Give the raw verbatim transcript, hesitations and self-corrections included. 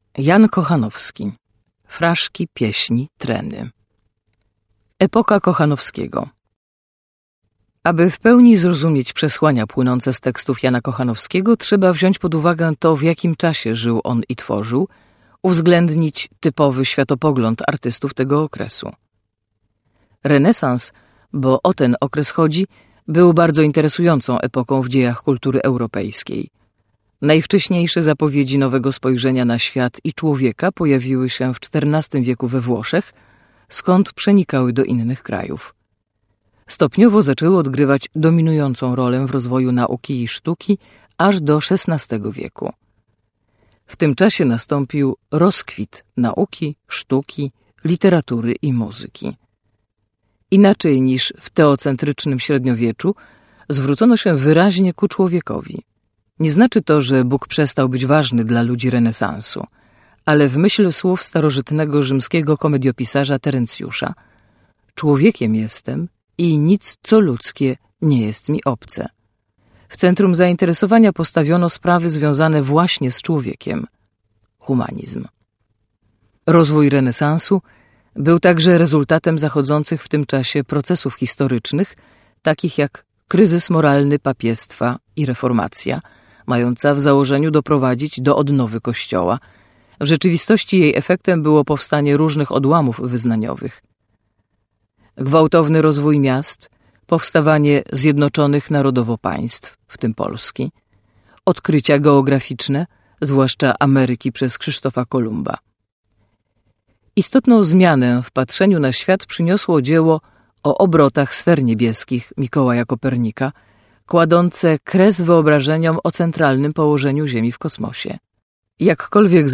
Jan Kochanowski. Fraszki, pieśni, treny. Epoka Kochanowskiego. Aby w pełni zrozumieć przesłania płynące z tekstów Jana Kochanowskiego, trzeba wziąć pod uwagę to, w jakim czasie żył on i tworzył, uwzględnić typowy światopogląd artystów tego okresu. Renesans, bo o ten okres chodzi, był bardzo interesującą epoką w dziejach kultury europejskiej. Najwcześniejsze zapowiedzi nowego spojrzenia na świat i człowieka pojawiły się w czternastym wieku we Włoszech, skąd przenikały do innych krajów. Stopniowo zaczęły odgrywać dominującą rolę w rozwoju nauki i sztuki aż do szesnastego wieku. W tym czasie nastąpił rozkwit nauki, sztuki, literatury i muzyki. Inaczej niż w teocentrycznym średniowieczu zwrócono się wyraźnie ku człowiekowi. Nie znaczy to, że Bóg przestał być ważny dla ludzi renesansu, ale w myśl słów starożytnego rzymskiego komediopisarza Terencjusza: człowiekiem jestem i nic, co ludzkie, nie jest mi obce. W centrum zainteresowania postawiono sprawy związane właśnie z człowiekiem – humanizm. Rozwój renesansu był także rezultatem zachodzących w tym czasie procesów historycznych, takich jak kryzys moralny papiestwa i reformacja, mająca w założeniu doprowadzić do odnowy Kościoła. W rzeczywistości jej efektem było powstanie różnych odłamów wyznaniowych. Gwałtowny rozwój miast, powstawanie zjednoczonych narodowo państw, w tym Polski, odkrycia geograficzne, zwłaszcza Ameryki przez Krzysztofa Kolumba. Istotną zmianę w patrzeniu na świat przyniosło dzieło o obrotach sfer niebieskich Mikołaja Kopernika, kładące kres wyobrażeniom o centralnym położeniu Ziemi w kosmosie. Jakkolwiek